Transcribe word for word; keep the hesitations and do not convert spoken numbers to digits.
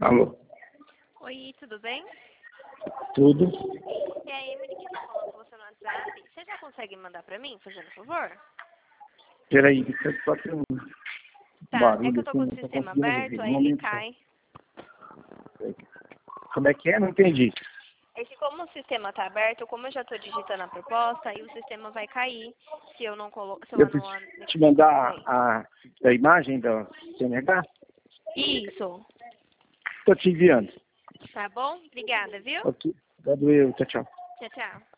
Alô? Oi, tudo bem? Tudo? É a Emily que tá falando com você no WhatsApp. Você já consegue mandar pra mim, fazendo favor? Peraí, deixa eu só ter um Tá, barulho é que eu tô aqui, com não o tô sistema conseguindo aberto, ouvir. Um aí ele momento só. cai. Como é que é? Não entendi. É que como o sistema tá aberto, como eu já tô digitando a proposta, aí o sistema vai cair se eu não colocar, se eu Eu anular... preciso te mandar a, a imagem da C N H? Isso. Estou te enviando. Tá bom? Obrigada, viu? Ok. Obrigado eu. Tchau, tchau. Tchau, tchau.